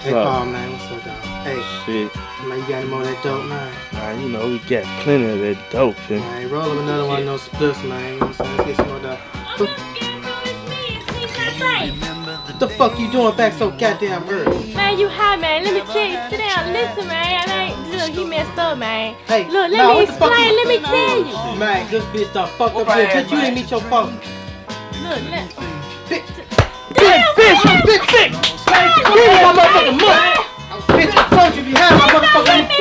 Hey, Paul, man, what's up, dog? Hey, shit. Man, you got any more of that dope, man? You know, we got plenty of that dope, man. Man, roll up another one of those splits, man. You know what I'm saying? Let's get some more dope. What the fuck you doing back so goddamn early? Man, you high, man. Let me tell you. Sit down, listen, man. Look, he messed up, man. Hey, look, let me explain. Let me tell you. Man, this bitch done fucked up here. Bitch, you didn't meet your father. Look, Bitch, bitch, bitch. Give me my motherfucking money. Bitch, I told you behind my motherfucking